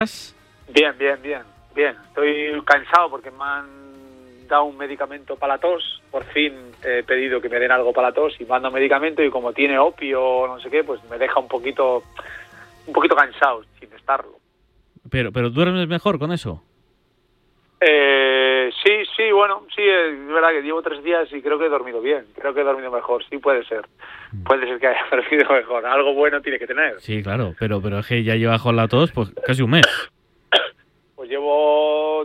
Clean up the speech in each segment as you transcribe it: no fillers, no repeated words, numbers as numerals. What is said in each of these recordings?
Bien, bien, bien, bien. Estoy cansado porque me han dado un medicamento para la tos. Por fin he pedido que me den algo para la tos y me han dado medicamento, y como tiene opio o no sé qué, pues me deja un poquito cansado, sin estarlo. Pero ¿duermes mejor con eso? Sí, bueno, sí, es verdad que llevo 3 días y creo que he dormido bien. Creo que he dormido mejor, sí puede ser. Puede ser que haya dormido mejor. Algo bueno tiene que tener. Sí, claro, pero es que ya lleva con la tos pues casi un mes. Pues llevo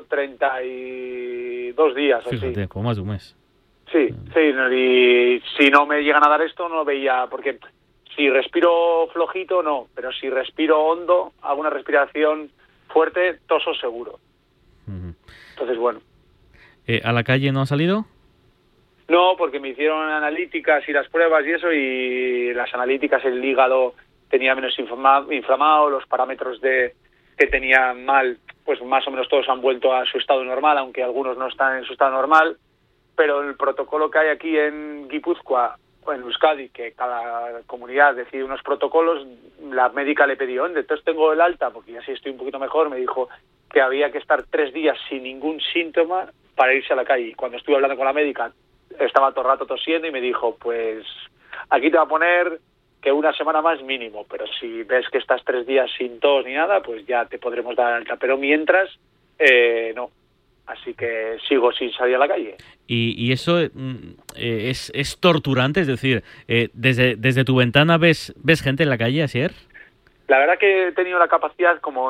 32 días, así. Fíjate, pues más de un mes. Sí, y si no me llegan a dar esto, no lo veía, porque si respiro flojito, no, pero si respiro hondo, hago una respiración fuerte, toso seguro. Entonces, bueno. ¿A la calle no ha salido? No, porque me hicieron analíticas y las pruebas y eso, y las analíticas, el hígado tenía menos inflamado, los parámetros que tenía mal, pues más o menos todos han vuelto a su estado normal, aunque algunos no están en su estado normal. Pero el protocolo que hay aquí en Guipúzcoa o en Euskadi, que cada comunidad decide unos protocolos, la médica le pidió, entonces tengo el alta, porque ya sí estoy un poquito mejor, me dijo que había que estar 3 días sin ningún síntoma para irse a la calle. Cuando estuve hablando con la médica, estaba todo el rato tosiendo y me dijo, pues aquí te va a poner que 1 semana más mínimo, pero si ves que estás 3 días sin tos ni nada, pues ya te podremos dar alta. Pero mientras, no. Así que sigo sin salir a la calle. Y eso es torturante, es decir, desde tu ventana ves gente en la calle, Asier. La verdad que he tenido la capacidad como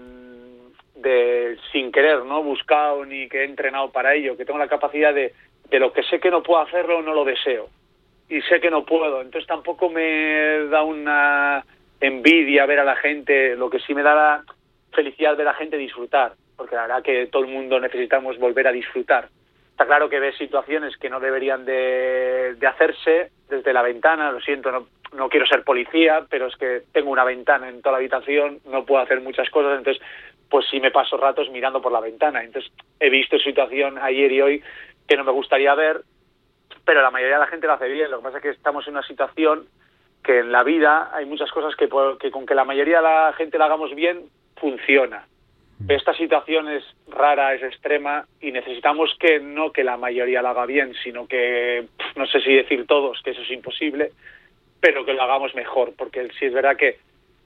de, sin querer, no he buscado ni que he entrenado para ello, que tengo la capacidad de lo que sé que no puedo hacerlo, no lo deseo. Y sé que no puedo, entonces tampoco me da una envidia ver a la gente, lo que sí me da la felicidad ver a la gente disfrutar, porque la verdad que todo el mundo necesitamos volver a disfrutar. Está claro que ves situaciones que no deberían de hacerse desde la ventana, lo siento, no quiero ser policía, pero es que tengo una ventana en toda la habitación, no puedo hacer muchas cosas, entonces pues sí me paso ratos mirando por la ventana. Entonces he visto situación ayer y hoy que no me gustaría ver, pero la mayoría de la gente lo hace bien. Lo que pasa es que estamos en una situación que en la vida hay muchas cosas que con que la mayoría de la gente la hagamos bien, funciona. Pero esta situación es rara, es extrema, y necesitamos que no que la mayoría la haga bien, sino que, no sé si decir todos, que eso es imposible, pero que lo hagamos mejor, porque sí es verdad que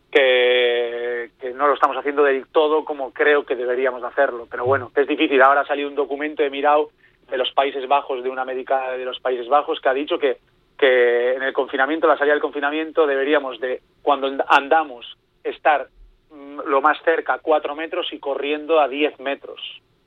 no lo estamos haciendo del todo como creo que deberíamos hacerlo. Pero bueno, que es difícil. Ahora ha salido un documento, he mirado, de los Países Bajos, de una médica de los Países Bajos, que ha dicho que en el confinamiento, la salida del confinamiento, deberíamos de, cuando andamos, estar lo más cerca 4 metros y corriendo a 10 metros.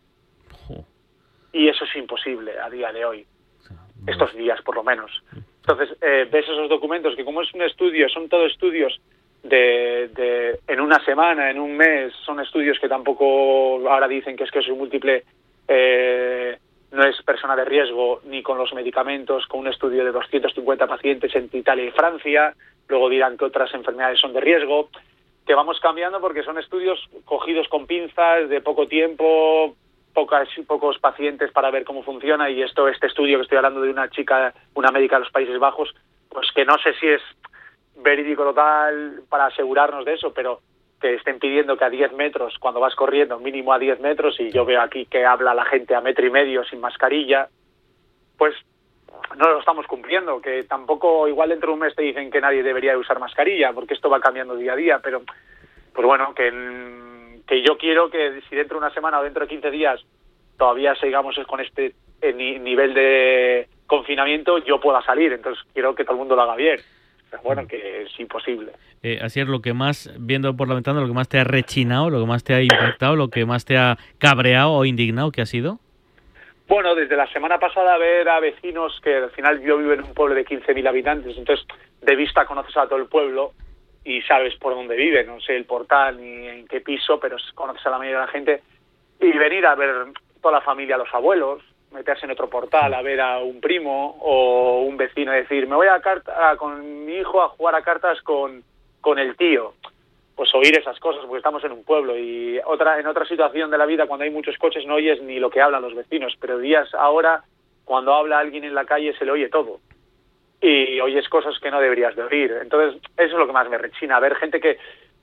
Y eso es imposible a día de hoy, estos días por lo menos. Entonces ves esos documentos que, como es un estudio, son todos estudios de en 1 semana, en 1 mes, son estudios que tampoco ahora dicen que es que su múltiple no es persona de riesgo ni con los medicamentos, con un estudio de 250 pacientes en Italia y Francia, luego dirán que otras enfermedades son de riesgo, que vamos cambiando porque son estudios cogidos con pinzas, de poco tiempo, pocos pacientes para ver cómo funciona. Y este estudio que estoy hablando de una chica, una médica de los Países Bajos, pues que no sé si es verídico total para asegurarnos de eso, pero que estén pidiendo que a 10 metros, cuando vas corriendo, mínimo a 10 metros, y yo veo aquí que habla la gente a 1,5 metros sin mascarilla, pues no lo estamos cumpliendo. Que tampoco, igual dentro de 1 mes te dicen que nadie debería de usar mascarilla, porque esto va cambiando día a día, pero pues bueno, que yo quiero que si dentro de 1 semana o dentro de 15 días todavía sigamos con este nivel de confinamiento, yo pueda salir. Entonces quiero que todo el mundo lo haga bien. Pero bueno, que es imposible. Así es, lo que más, viendo por la ventana, lo que más te ha rechinado, lo que más te ha impactado, lo que más te ha cabreado o indignado, ¿qué ha sido? Bueno, desde la semana pasada ver a vecinos, que al final yo vivo en un pueblo de 15.000 habitantes, entonces de vista conoces a todo el pueblo y sabes por dónde vive, no sé el portal ni en qué piso, pero conoces a la mayoría de la gente, y venir a ver toda la familia, los abuelos, meterse en otro portal a ver a un primo o un vecino y decir, me voy con mi hijo a jugar a cartas con el tío. Pues oír esas cosas, porque estamos en un pueblo. Y en otra situación de la vida, cuando hay muchos coches, no oyes ni lo que hablan los vecinos, pero días ahora, cuando habla alguien en la calle, se le oye todo. Y oyes cosas que no deberías de oír. Entonces, eso es lo que más me rechina, ver gente que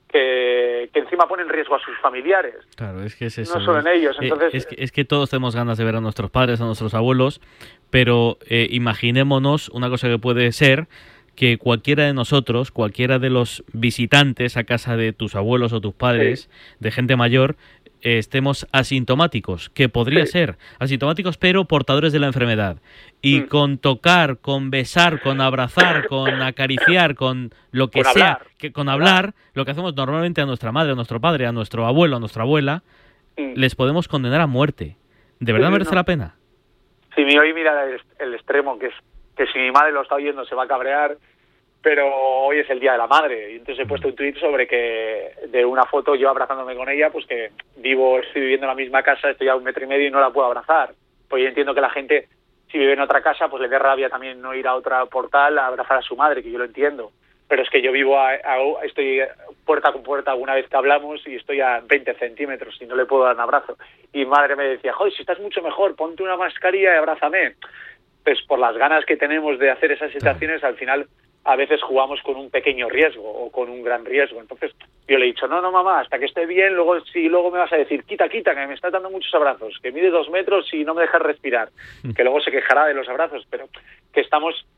que encima pone en riesgo a sus familiares. Claro, es que es eso. No solo en ellos. Entonces, es que todos tenemos ganas de ver a nuestros padres, a nuestros abuelos, pero imaginémonos una cosa que puede ser que cualquiera de nosotros, cualquiera de los visitantes a casa de tus abuelos o tus padres, de gente mayor, estemos asintomáticos, que podría ser asintomáticos pero portadores de la enfermedad, y con tocar, con besar, con abrazar, con acariciar, con lo que sea, con hablar, lo que hacemos normalmente a nuestra madre, a nuestro padre, a nuestro abuelo, a nuestra abuela, les podemos condenar a muerte. ¿De verdad merece la pena? Sí, hoy mira el extremo, que es que si mi madre lo está oyendo se va a cabrear, pero hoy es el Día de la Madre, y entonces he puesto un tuit sobre que, de una foto yo abrazándome con ella, pues que estoy viviendo en la misma casa, estoy a 1,5 metros y no la puedo abrazar. Pues yo entiendo que la gente, si vive en otra casa, pues le dé rabia también no ir a otra portal a abrazar a su madre, que yo lo entiendo. Pero es que yo vivo, estoy puerta con puerta alguna vez que hablamos y estoy a 20 centímetros y no le puedo dar un abrazo. Y mi madre me decía, joder, si estás mucho mejor, ponte una mascarilla y abrázame. Pues por las ganas que tenemos de hacer esas situaciones, al final a veces jugamos con un pequeño riesgo o con un gran riesgo. Entonces yo le he dicho, no mamá, hasta que esté bien, luego me vas a decir, quita, que me estás dando muchos abrazos, que mide 2 metros y no me dejas respirar, que luego se quejará de los abrazos, pero que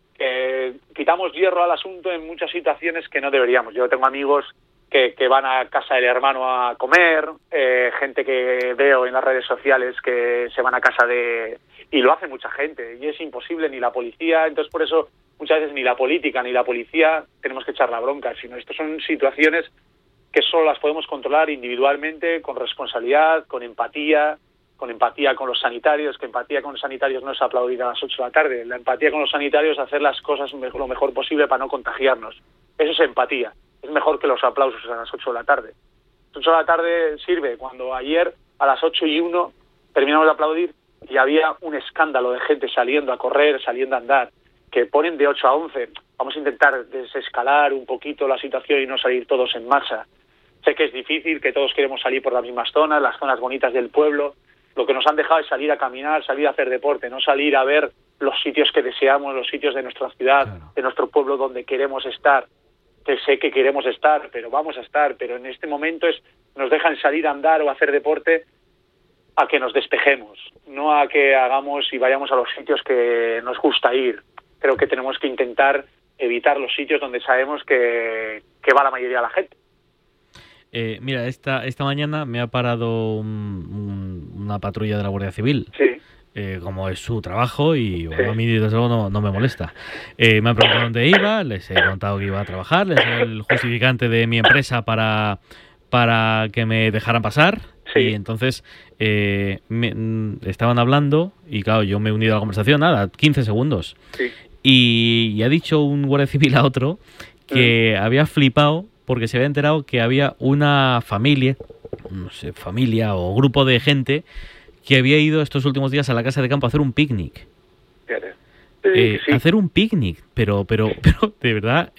quitamos hierro al asunto en muchas situaciones que no deberíamos. Yo tengo amigos que van a casa del hermano a comer, gente que veo en las redes sociales que se van a casa y lo hace mucha gente, y es imposible, ni la policía, entonces por eso muchas veces ni la política ni la policía tenemos que echar la bronca, sino estas son situaciones que solo las podemos controlar individualmente, con responsabilidad, con empatía con los sanitarios, que empatía con los sanitarios no es aplaudir a las 8 de la tarde, la empatía con los sanitarios es hacer las cosas lo mejor posible para no contagiarnos. Eso es empatía, es mejor que los aplausos a las 8 de la tarde. 8 de la tarde sirve cuando ayer a las 8:01 terminamos de aplaudir y había un escándalo de gente saliendo a correr, saliendo a andar, que ponen de 8 a 11. Vamos a intentar desescalar un poquito la situación y no salir todos en masa. Sé que es difícil, que todos queremos salir por las mismas zonas, las zonas bonitas del pueblo. Lo que nos han dejado es salir a caminar, salir a hacer deporte, no salir a ver los sitios que deseamos, los sitios de nuestra ciudad, de nuestro pueblo donde queremos estar. Que sé que queremos estar, pero vamos a estar. Pero en este momento nos dejan salir a andar o a hacer deporte a que nos despejemos, no a que hagamos y vayamos a los sitios que nos gusta ir. Creo que tenemos que intentar evitar los sitios donde sabemos que va la mayoría de la gente. Mira, esta mañana me ha parado una patrulla de la Guardia Civil. Sí. Como es su trabajo y bueno, a mí desde luego no me molesta. Me han preguntado dónde iba, les he contado que iba a trabajar, les he dado el justificante de mi empresa para que me dejaran pasar. Sí. Y entonces estaban hablando y claro, yo me he unido a la conversación, 15 segundos. Sí. Y ha dicho un guardia civil a otro que había flipado porque se había enterado que había una familia, no sé, familia o grupo de gente que había ido estos últimos días a la casa de campo a hacer un picnic. Sí. Hacer un picnic, pero de verdad,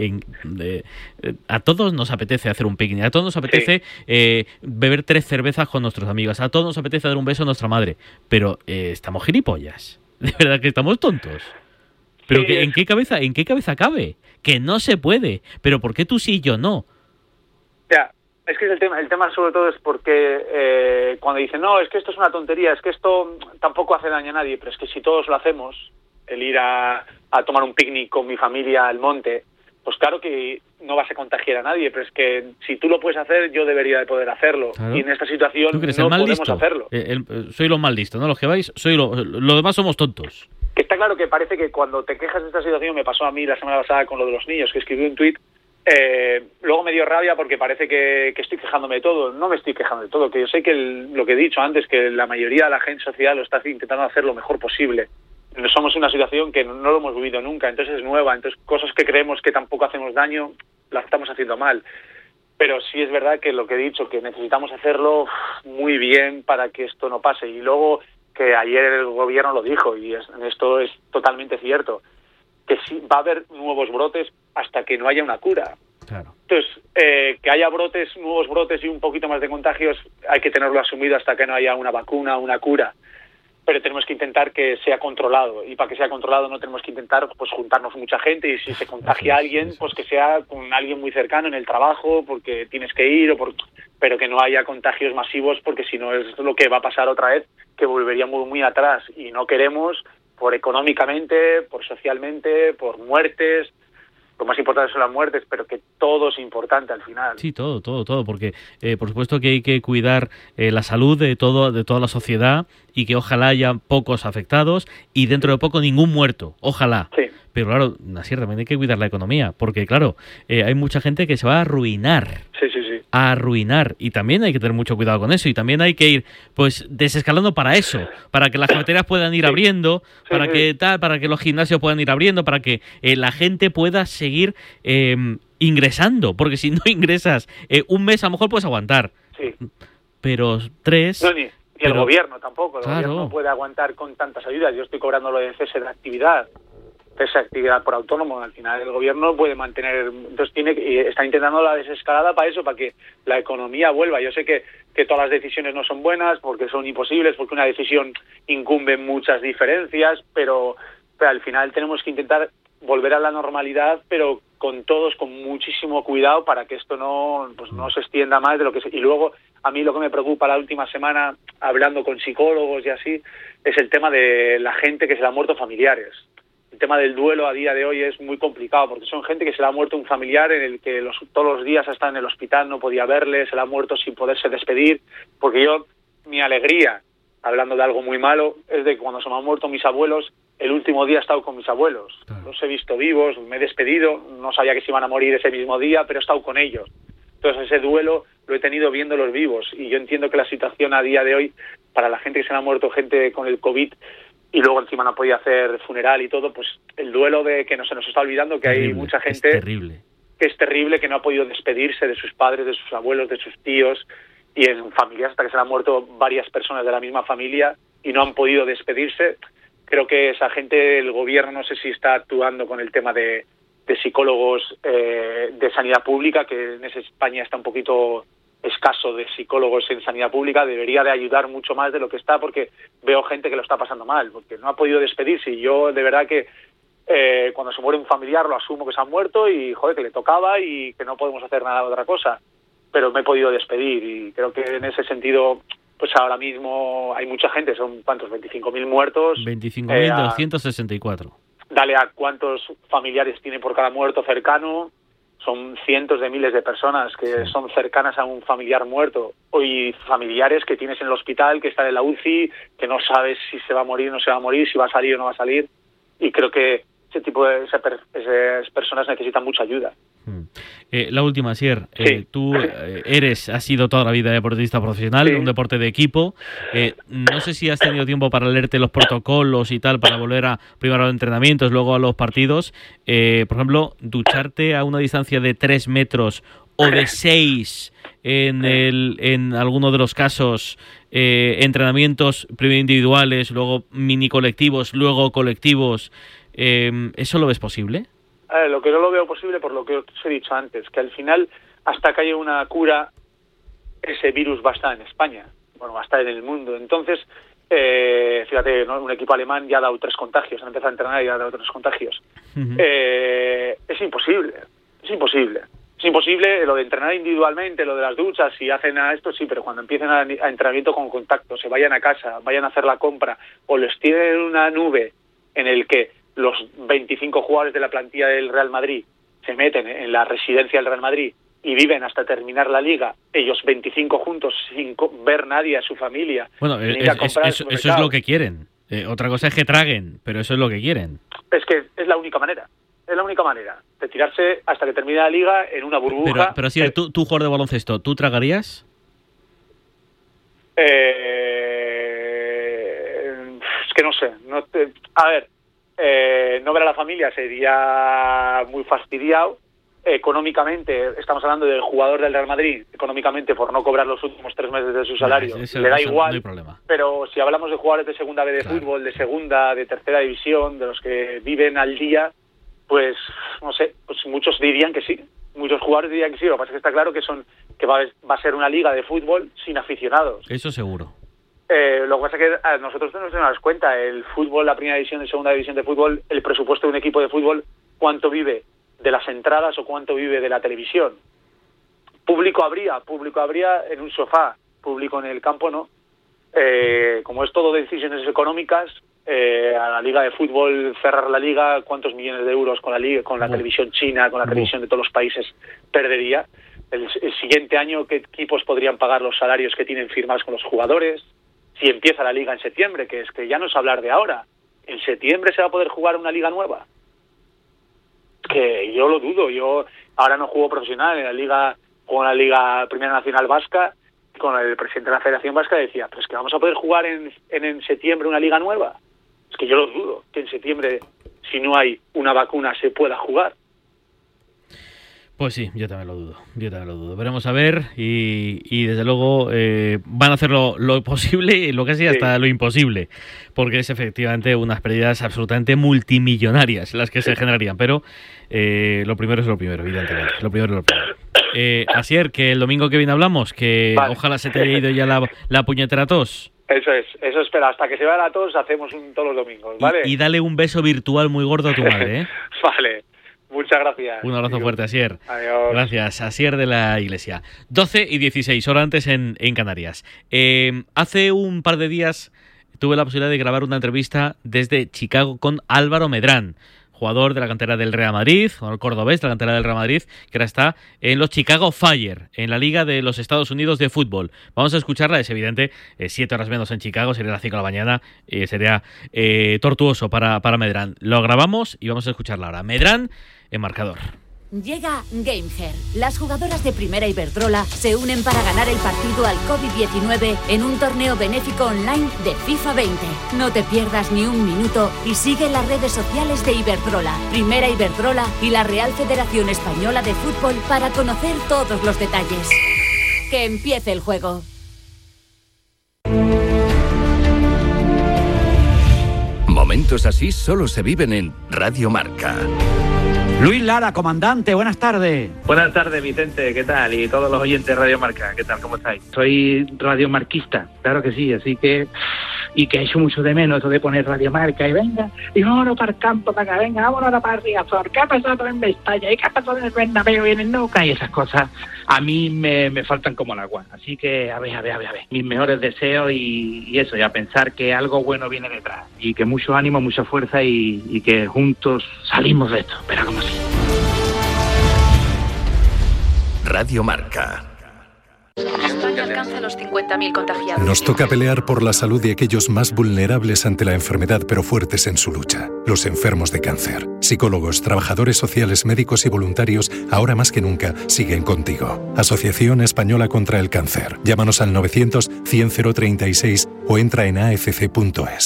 a todos nos apetece hacer un picnic, a todos nos apetece beber 3 cervezas con nuestros amigos, a todos nos apetece dar un beso a nuestra madre, pero estamos gilipollas, de verdad que estamos tontos. Pero sí, ¿en qué cabeza cabe? Que no se puede, pero ¿por qué tú sí y yo no? Ya, es que el tema sobre todo es porque cuando dicen, no, es que esto es una tontería, es que esto tampoco hace daño a nadie, pero es que si todos lo hacemos, el ir a tomar un picnic con mi familia al monte, pues claro que no vas a contagiar a nadie, pero es que si tú lo puedes hacer, yo debería de poder hacerlo. Claro. Y en esta situación no podemos hacerlo. Soy los más listos, ¿no? Los que vais, los demás somos tontos. Que está claro que parece que cuando te quejas de esta situación, me pasó a mí la semana pasada con lo de los niños, que escribí un tuit, luego me dio rabia porque parece que estoy quejándome de todo. No me estoy quejando de todo, que yo sé que lo que he dicho antes, que la mayoría de la gente sociedad lo está intentando hacer lo mejor posible. No somos una situación que no lo hemos vivido nunca, entonces es nueva, entonces cosas que creemos que tampoco hacemos daño, las estamos haciendo mal. Pero sí es verdad que lo que he dicho, que necesitamos hacerlo muy bien para que esto no pase. Y luego que ayer el gobierno lo dijo, y esto es totalmente cierto, que sí va a haber nuevos brotes hasta que no haya una cura. Claro. Entonces, que haya nuevos brotes y un poquito más de contagios, hay que tenerlo asumido hasta que no haya una vacuna, una cura. pero tenemos que intentar que sea controlado, y para que sea controlado no tenemos que intentar pues juntarnos mucha gente, y si se contagia a alguien, pues que sea con alguien muy cercano en el trabajo, porque tienes que ir, pero que no haya contagios masivos, porque si no es lo que va a pasar otra vez, que volveríamos muy atrás, y no queremos, por económicamente, por socialmente, por muertes. Lo más importante son las muertes, pero que todo es importante al final. Sí, todo, porque por supuesto que hay que cuidar la salud de toda la sociedad, y que ojalá haya pocos afectados y dentro de poco ningún muerto, ojalá. Sí. Pero claro, Asier, también hay que cuidar la economía, porque claro, hay mucha gente que se va a arruinar. Sí. A arruinar, y también hay que tener mucho cuidado con eso, y también hay que ir pues desescalando para eso, para que las cafeterías puedan ir abriendo, para que los gimnasios puedan ir abriendo, para que la gente pueda seguir ingresando, porque si no ingresas un mes a lo mejor puedes aguantar, pero 3... No, ni el gobierno tampoco, el gobierno no puede aguantar con tantas ayudas. Yo estoy cobrando lo de cese de actividad por autónomo. Al final el gobierno puede mantener, entonces está intentando la desescalada para eso, para que la economía vuelva. Yo sé que todas las decisiones no son buenas, porque son imposibles, porque una decisión incumbe en muchas diferencias, pero al final tenemos que intentar volver a la normalidad, pero con todos, con muchísimo cuidado, para que esto no se extienda más de lo que y luego a mí lo que me preocupa la última semana, hablando con psicólogos y así, es el tema de la gente que se le han muerto familiares. El tema del duelo a día de hoy es muy complicado, porque son gente que se le ha muerto un familiar en el que todos los días está en el hospital, no podía verle, se le ha muerto sin poderse despedir, porque mi alegría, hablando de algo muy malo, es de que cuando se me han muerto mis abuelos, el último día he estado con mis abuelos. Los he visto vivos, me he despedido, no sabía que se iban a morir ese mismo día, pero he estado con ellos. Entonces ese duelo lo he tenido viéndolos vivos, y yo entiendo que la situación a día de hoy, para la gente que se le ha muerto gente con el COVID, y luego encima no podía hacer funeral y todo, pues el duelo de que no se nos está olvidando que hay mucha gente que es terrible, que no ha podido despedirse de sus padres, de sus abuelos, de sus tíos, y en familias hasta que se le han muerto varias personas de la misma familia y no han podido despedirse. Creo que esa gente, el gobierno, no sé si está actuando con el tema de psicólogos de sanidad pública, que en España está un poquito escaso de psicólogos en sanidad pública. Debería de ayudar mucho más de lo que está, porque veo gente que lo está pasando mal, porque no ha podido despedirse, y yo de verdad que cuando se muere un familiar lo asumo que se ha muerto y joder, que le tocaba y que no podemos hacer nada de otra cosa, pero me he podido despedir, y creo que en ese sentido pues ahora mismo hay mucha gente, son ¿cuántos? 25.000 muertos. 25.264. Dale a cuántos familiares tiene por cada muerto cercano. Son cientos de miles de personas que son cercanas a un familiar muerto, y familiares que tienes en el hospital, que están en la UCI, que no sabes si se va a morir o no se va a morir, si va a salir o no va a salir, y creo que ese tipo de esas personas necesitan mucha ayuda. La última, Asier, tú has sido toda la vida deportista profesional, en un deporte de equipo. No sé si has tenido tiempo para leerte los protocolos y tal, para volver primero a los entrenamientos, luego a los partidos. Por ejemplo, ducharte a una distancia de 3 metros o de 6 en alguno de los casos, entrenamientos primero individuales, luego mini colectivos, luego colectivos. ¿Eso lo ves posible? Lo que no lo veo posible, por lo que os he dicho antes, que al final, hasta que haya una cura, ese virus va a estar en España, va a estar en el mundo. Entonces, fíjate, ¿no? Un equipo alemán ya ha dado 3 contagios, han empezado a entrenar y ha dado 3 contagios. Es imposible. Es imposible lo de entrenar individualmente, lo de las duchas, si hacen esto, sí, pero cuando empiecen a entrenamiento con contacto, se vayan a casa, vayan a hacer la compra, o les tienen en una nube en el que los 25 jugadores de la plantilla del Real Madrid se meten en la residencia del Real Madrid y viven hasta terminar la liga, ellos 25 juntos sin ver nadie a su familia. Bueno, eso es lo que quieren. Otra cosa es que traguen, pero eso es lo que quieren. Es que es la única manera. Es la única manera de tirarse hasta que termine la liga en una burbuja. Pero sí, tú jugador de baloncesto, ¿tú tragarías? Es que no sé. A ver, no ver a la familia sería muy fastidiado. Económicamente, estamos hablando del jugador del Real Madrid, económicamente por no cobrar los últimos 3 meses de su salario, le da igual, no hay problema. Pero si hablamos de jugadores de segunda B de fútbol, de segunda, de tercera división, de los que viven al día, pues no sé, pues muchos dirían que sí, muchos jugadores dirían que sí. Lo que pasa es que está claro que va a ser una liga de fútbol sin aficionados. Eso seguro. Lo que pasa es que a nosotros no nos damos cuenta, el fútbol, la primera división y segunda división de fútbol, el presupuesto de un equipo de fútbol, cuánto vive de las entradas o cuánto vive de la televisión. Público habría en un sofá, público en el campo no. Como es todo decisiones económicas, a la liga de fútbol, cerrar la liga, cuántos millones de euros con la liga, con la televisión china, con la televisión de todos los países perdería. El siguiente año, ¿qué equipos podrían pagar los salarios que tienen firmados con los jugadores? Si empieza la liga en septiembre, que es que ya no es hablar de ahora. ¿En septiembre se va a poder jugar una liga nueva? Que yo lo dudo. Yo ahora no juego profesional en la liga, juego en la Liga Primera Nacional Vasca. Con el presidente de la Federación Vasca decía, pero es que vamos a poder jugar en septiembre una liga nueva. Es que yo lo dudo, que en septiembre, si no hay una vacuna, se pueda jugar. Pues sí, yo también lo dudo. Veremos a ver y desde luego van a hacer lo posible y lo que sea hasta lo imposible, porque es efectivamente unas pérdidas absolutamente multimillonarias las que se generarían, pero lo primero es lo primero, evidentemente. Lo primero es lo primero. Asier, que el domingo que viene hablamos, que vale. Ojalá se te haya ido ya la puñetera tos. Eso espera, hasta que se vaya la tos hacemos todos los domingos, ¿vale? Y dale un beso virtual muy gordo a tu madre, ¿eh? Vale. Muchas gracias. Un abrazo fuerte, Asier. Adiós. Gracias, Asier de la Iglesia. 12:16, hora antes en Canarias. Hace un par de días tuve la posibilidad de grabar una entrevista desde Chicago con Álvaro Medrán, jugador de la cantera del Real Madrid, o el cordobés de la cantera del Real Madrid, que ahora está en los Chicago Fire, en la Liga de los Estados Unidos de fútbol. Vamos a escucharla, es evidente, 7 horas menos en Chicago, sería las 5 de la mañana, sería tortuoso para Medrán. Lo grabamos y vamos a escucharla ahora. Medrán en marcador. Llega GameHer. Las jugadoras de Primera Iberdrola se unen para ganar el partido al COVID-19 en un torneo benéfico online de FIFA 20. No te pierdas ni un minuto y sigue las redes sociales de Iberdrola, Primera Iberdrola y la Real Federación Española de Fútbol para conocer todos los detalles. Que empiece el juego. Momentos así solo se viven en Radio Marca. Luis Lara, comandante, buenas tardes. Buenas tardes, Vicente, ¿qué tal? Y todos los oyentes de Radio Marca, ¿qué tal? ¿Cómo estáis? Soy radiomarquista, claro que sí, así que... Y que he hecho mucho de menos eso de poner Radio Marca y venga, y vámonos para el campo, para acá, venga, vámonos para Riazor, ¿qué ha pasado en Mestalla? ¿Y qué ha pasado en el Bernabéu y en el Nou Camp? Y esas cosas a mí me faltan como el agua. Así que, a ver. Mis mejores deseos y eso, y a pensar que algo bueno viene detrás. Y que mucho ánimo, mucha fuerza y que juntos salimos de esto. Pero como sí. Radio Marca. España alcanza los 50.000 contagiados. Nos toca pelear por la salud de aquellos más vulnerables ante la enfermedad, pero fuertes en su lucha. Los enfermos de cáncer. Psicólogos, trabajadores sociales, médicos y voluntarios, ahora más que nunca, siguen contigo. Asociación Española contra el Cáncer. Llámanos al 900-100-036 o entra en afc.es.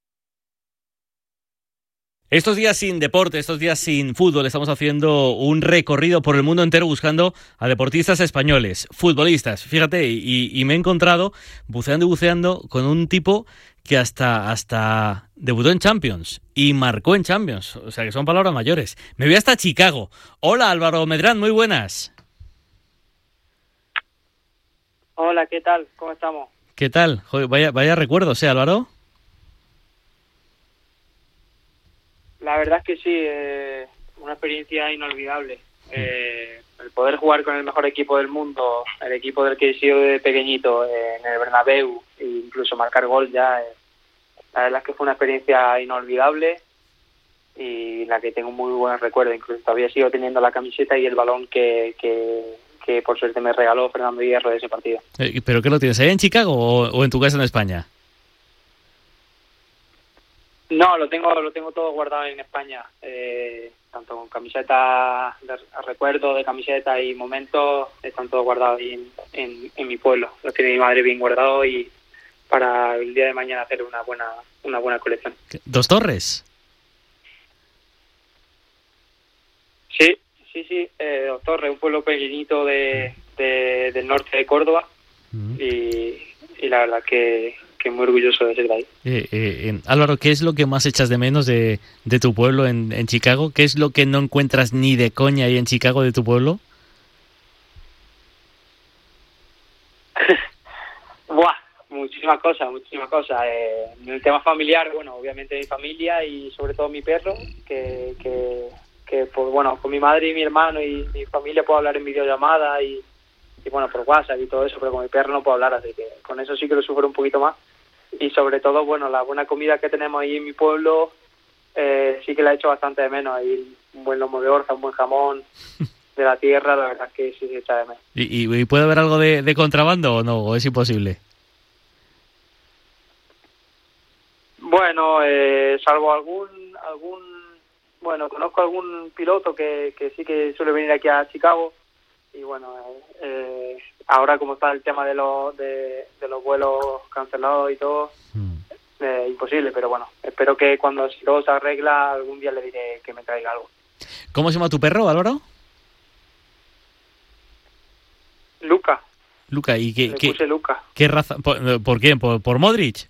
Estos días sin deporte, estos días sin fútbol, estamos haciendo un recorrido por el mundo entero buscando a deportistas españoles, futbolistas. Fíjate, y me he encontrado buceando con un tipo que hasta debutó en Champions y marcó en Champions. O sea, que son palabras mayores. Me voy hasta Chicago. Hola, Álvaro Medrán, muy buenas. Hola, ¿qué tal? ¿Cómo estamos? ¿Qué tal? Joder, vaya recuerdos, Álvaro. La verdad es que sí, una experiencia inolvidable. El poder jugar con el mejor equipo del mundo, el equipo del que he sido de pequeñito, en el Bernabéu, e incluso marcar gol ya, la verdad es que fue una experiencia inolvidable y la que tengo muy buenos recuerdos. Incluso todavía sigo teniendo la camiseta y el balón que por suerte me regaló Fernando Hierro de ese partido. ¿Pero qué lo tienes, ahí en Chicago o en tu casa en España? No, lo tengo todo guardado en España, tanto con camiseta, recuerdo de camiseta y momentos, están todos guardados ahí en mi pueblo. Los tiene mi madre bien guardados y para el día de mañana hacer una buena colección. ¿Dos Torres? Sí, Dos Torres, un pueblo pequeñito del norte de Córdoba y la verdad que muy orgulloso de ser de ahí. Álvaro, ¿qué es lo que más echas de menos de tu pueblo en Chicago? ¿Qué es lo que no encuentras ni de coña ahí en Chicago de tu pueblo? Buah, muchísimas cosas. En el tema familiar, bueno, obviamente mi familia y sobre todo mi perro, que pues bueno, con mi madre y mi hermano y mi familia puedo hablar en videollamada y bueno, por WhatsApp y todo eso, pero con mi perro no puedo hablar, así que con eso sí que lo sufro un poquito más. Y sobre todo, bueno, la buena comida que tenemos ahí en mi pueblo, sí que la he hecho bastante de menos. Ahí un buen lomo de orza, un buen jamón de la tierra, la verdad es que sí se echa de menos. ¿Y puede haber algo de contrabando o no? ¿O es imposible? Bueno, salvo algún bueno, conozco algún piloto que sí que suele venir aquí a Chicago y bueno, ahora como está el tema de los vuelos cancelados y todo, imposible, pero bueno, espero que cuando si todo se arregla algún día le diré que me traiga algo. ¿Cómo se llama tu perro, Álvaro? Luca. Luca, ¿y le puse Luca. ¿Qué raza? ¿Por quién? ¿Por Modric?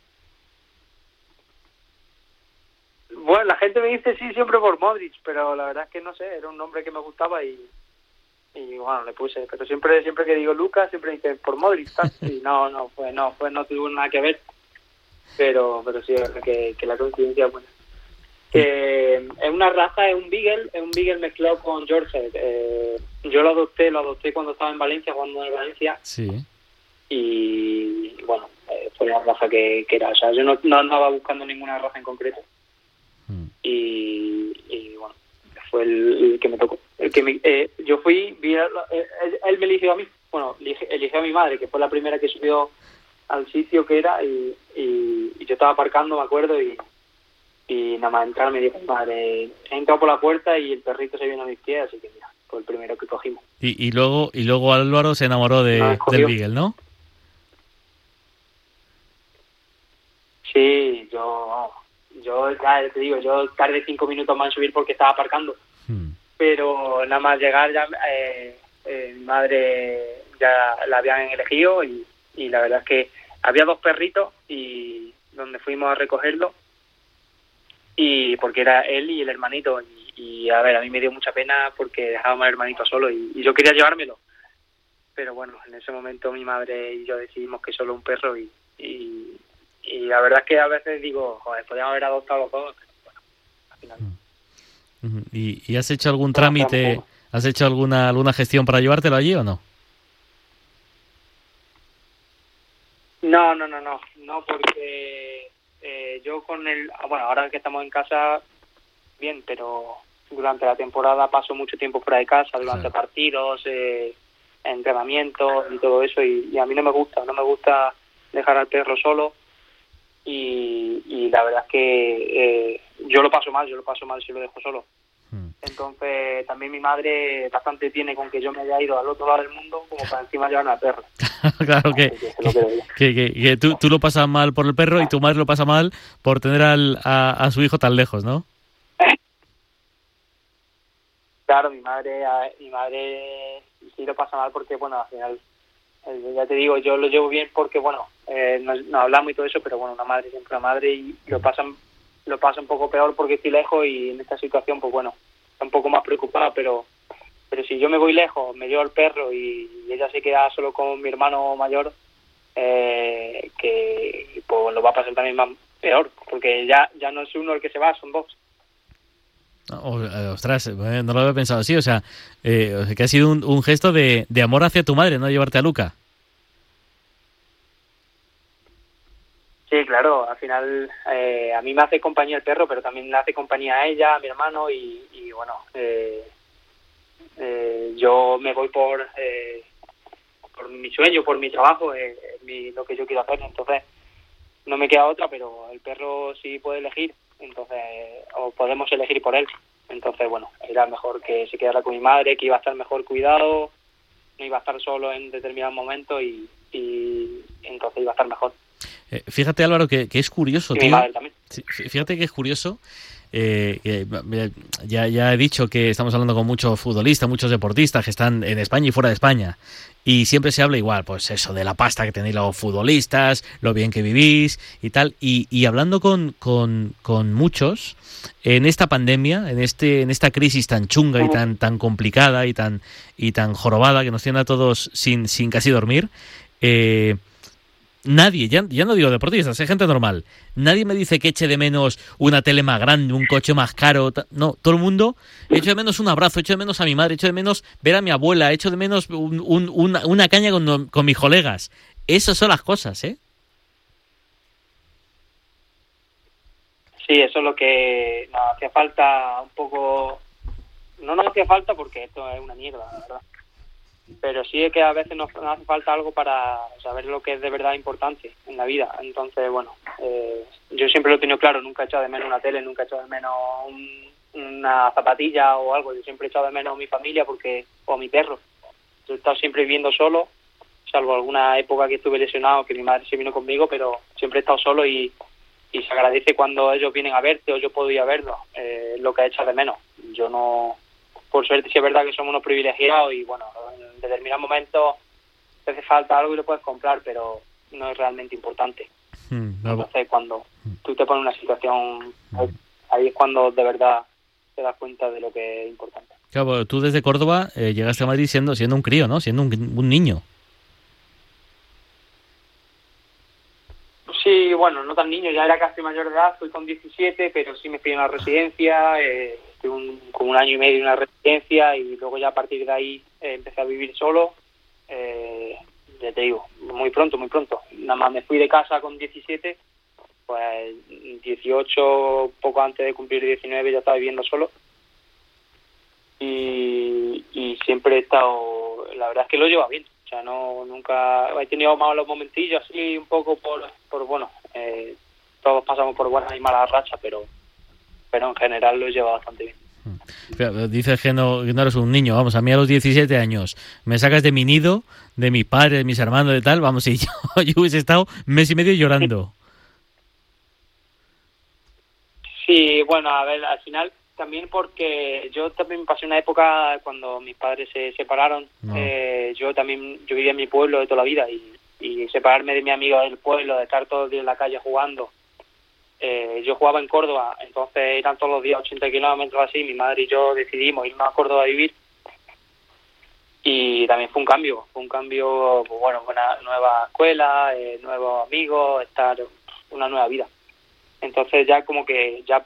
Bueno, la gente me dice sí siempre por Modric, pero la verdad es que no sé, era un nombre que me gustaba y bueno, le puse, pero siempre que digo Luca, siempre dicen por Modric, ¿sabes? Y no tuvo nada que ver, pero sí, es verdad que la coincidencia es buena. Es una raza, es un Beagle mezclado con Yorkshire. Yo lo adopté cuando estaba en Valencia, jugando en Valencia. Sí. Y bueno, fue la raza que era, o sea, yo no andaba buscando ninguna raza en concreto. Y bueno, fue el que me tocó. Yo fui, él me eligió a mí, bueno, eligió a mi madre, que fue la primera que subió al sitio que era, y yo estaba aparcando, me acuerdo, y nada más entrar me dijo, madre, he entrado por la puerta y el perrito se vino a mis pies, así que mira, fue el primero que cogimos. Y luego Álvaro se enamoró del Beagle, ¿no? Sí, yo ya te digo, yo tardé 5 minutos más en subir porque estaba aparcando. Pero nada más llegar ya mi madre ya la habían elegido y la verdad es que había 2 perritos y donde fuimos a recogerlo y porque era él y el hermanito y a ver, a mí me dio mucha pena porque dejábamos al hermanito solo y yo quería llevármelo, pero bueno, en ese momento mi madre y yo decidimos que solo un perro y la verdad es que a veces digo, joder, podríamos haber adoptado los dos, pero bueno, al final. ¿Y has hecho algún trámite, has hecho alguna gestión para llevártelo allí o no? No, porque yo con bueno, ahora que estamos en casa, bien, pero durante la temporada paso mucho tiempo fuera de casa, durante partidos, entrenamientos y todo eso, y a mí no me gusta dejar al perro solo. Y la verdad es que yo lo paso mal si lo dejo solo. Entonces también mi madre bastante tiene con que yo me haya ido al otro lado del mundo como para encima llevarme al perro. Claro, que tú lo pasas mal por el perro y tu madre lo pasa mal por tener a su hijo tan lejos, ¿no? Claro, mi madre sí lo pasa mal porque, bueno, al final, ya te digo, yo lo llevo bien porque, bueno, no hablamos y todo eso, pero bueno, una madre siempre una madre y lo pasa un poco peor porque estoy lejos y en esta situación, pues bueno, está un poco más preocupada, pero si yo me voy lejos, me llevo el perro y ella se queda solo con mi hermano mayor, que pues lo va a pasar también más peor, porque ya no es uno el que se va, son 2. Ostras, no lo había pensado así, o sea, que ha sido un gesto de amor hacia tu madre, ¿no? Llevarte a Luca. Sí, claro, al final a mí me hace compañía el perro, pero también le hace compañía a ella, a mi hermano y bueno, yo me voy por mi sueño, por mi trabajo, lo que yo quiero hacer, entonces no me queda otra, pero el perro sí puede elegir, entonces o podemos elegir por él, entonces bueno, era mejor que se quedara con mi madre, que iba a estar mejor cuidado, no iba a estar solo en determinados momentos y entonces iba a estar mejor. Fíjate, Álvaro, que es curioso, tío. Fíjate que es curioso. Ya he dicho que estamos hablando con muchos futbolistas, muchos deportistas que están en España y fuera de España. Y siempre se habla igual, pues eso, de la pasta que tenéis los futbolistas, lo bien que vivís y tal. Y hablando con muchos, en esta pandemia, en esta crisis tan chunga y tan complicada y tan jorobada que nos tiene a todos sin casi dormir, nadie, ya no digo deportistas, es gente normal, nadie me dice que eche de menos una tele más grande, un coche más caro, no, todo el mundo, echo de menos un abrazo, echo de menos a mi madre, echo de menos ver a mi abuela, echo de menos una caña con mis colegas. Esas son las cosas, ¿eh? Sí, eso es lo que nos hacía falta un poco. No nos hacía falta porque esto es una mierda, la verdad. Pero sí es que a veces nos hace falta algo para saber lo que es de verdad importante en la vida. Entonces, bueno, yo siempre lo he tenido claro, nunca he echado de menos una tele, nunca he echado de menos una zapatilla o algo. Yo siempre he echado de menos a mi familia o a mi perro. Yo he estado siempre viviendo solo, salvo alguna época que estuve lesionado, que mi madre se vino conmigo, pero siempre he estado solo y se agradece cuando ellos vienen a verte o yo puedo ir a verlos, lo que he echado de menos. Yo no, por suerte sí es verdad que somos unos privilegiados y bueno, en determinados momentos te hace falta algo y lo puedes comprar, pero no es realmente importante. Entonces cuando tú te pones en una situación, ahí es cuando de verdad te das cuenta de lo que es importante. Claro, tú desde Córdoba llegaste a Madrid siendo un crío, ¿no? Siendo un niño. Sí, bueno, no tan niño, ya era casi mayor de edad, fui con 17, pero sí me fui a una residencia, estuve como un año y medio en una residencia y luego ya a partir de ahí empecé a vivir solo, ya te digo, muy pronto, nada más me fui de casa con 17, pues 18, poco antes de cumplir 19 ya estaba viviendo solo y siempre he estado, la verdad es que lo llevo bien. O sea, nunca he tenido malos momentillos así un poco por bueno, todos pasamos por buenas y malas rachas, pero en general lo lleva bastante bien. Dices que no eres un niño, vamos, a mí a los 17 años me sacas de mi nido, de mis padres, de mis hermanos, de tal, vamos, y yo hubiese estado mes y medio llorando. Sí, bueno, a ver, al final también porque yo también pasé una época cuando mis padres se separaron, yo vivía en mi pueblo de toda la vida y separarme de mi amigo del pueblo, de estar todos los días en la calle jugando. Yo jugaba en Córdoba, entonces eran todos los días 80 kilómetros así, mi madre y yo decidimos irnos a Córdoba a vivir y también fue un cambio, pues bueno, una nueva escuela, nuevos amigos, estar una nueva vida. Entonces ya como que ya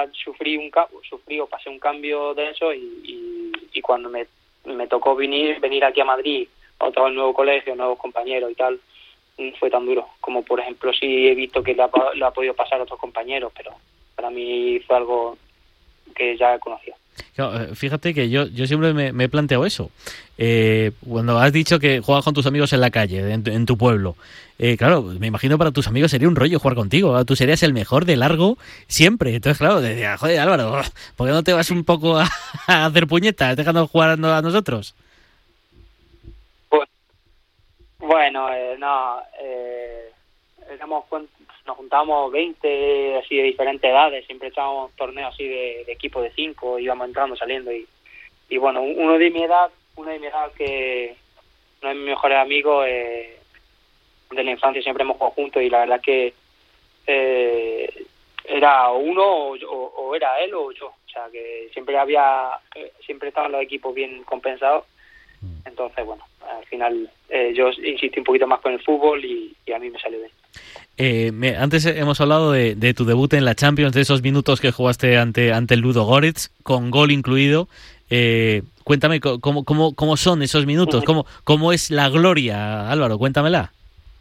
pasé un cambio de eso y cuando me tocó venir aquí a Madrid, otro nuevo colegio, nuevos compañeros y tal, no fue tan duro como por ejemplo sí he visto que lo ha podido pasar a otros compañeros, pero para mí fue algo que ya conocía. Claro, fíjate que yo siempre me he planteado eso. Cuando has dicho que juegas con tus amigos en la calle, en tu pueblo, claro, me imagino para tus amigos sería un rollo jugar contigo. Tú serías el mejor de largo siempre. Entonces, claro, decía, joder, Álvaro, ¿por qué no te vas un poco a hacer puñetas dejando jugar a nosotros? Bueno, nos juntábamos 20 así de diferentes edades, siempre echábamos torneos así de equipo de 5, íbamos entrando, saliendo y bueno, uno de mi edad que uno de mis mejores amigos de la infancia, siempre hemos jugado juntos y la verdad que era uno o era él o yo, o sea que siempre estaban los equipos bien compensados. Entonces, bueno, al final yo insistí un poquito más con el fútbol y a mí me salió bien. Antes hemos hablado de tu debut en la Champions, de esos minutos que jugaste ante el Ludogorets, con gol incluido. Cuéntame cómo son esos minutos, cómo es la gloria, Álvaro, cuéntamela.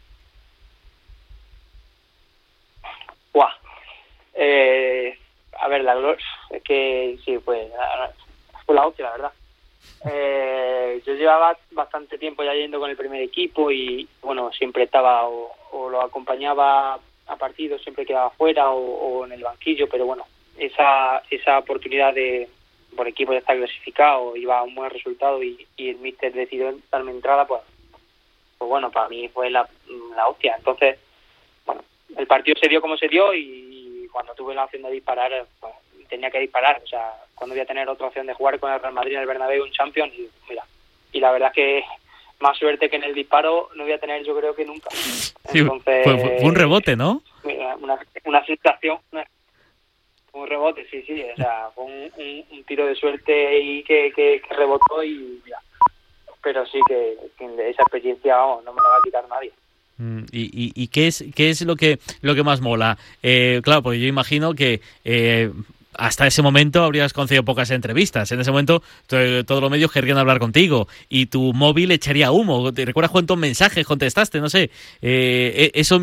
A ver, la gloria, es que sí, fue la hostia, la verdad. Yo llevaba bastante tiempo ya yendo con el primer equipo y bueno, siempre estaba o lo acompañaba a partidos, siempre quedaba fuera o en el banquillo, pero bueno, esa oportunidad por equipo de estar clasificado iba a un buen resultado y el míster decidió darme entrada, pues bueno, para mí fue la hostia. Entonces, bueno, el partido se dio como se dio y cuando tuve la opción de disparar, pues, tenía que disparar, o sea, cuando voy a tener otra opción de jugar con el Real Madrid en el Bernabéu en Champions, y mira, y la verdad es que más suerte que en el disparo no voy a tener yo creo que nunca. Entonces, sí, fue un rebote, ¿no? Una sensación, un rebote, sí, o sea, fue un tiro de suerte y que rebotó y mira, pero sí que esa experiencia no me la va a quitar nadie. ¿Y qué es lo que más mola? Claro, porque yo imagino que hasta ese momento habrías concedido pocas entrevistas. En ese momento todos los medios querrían hablar contigo y tu móvil echaría humo. ¿Te recuerdas cuántos mensajes contestaste? No sé. Eso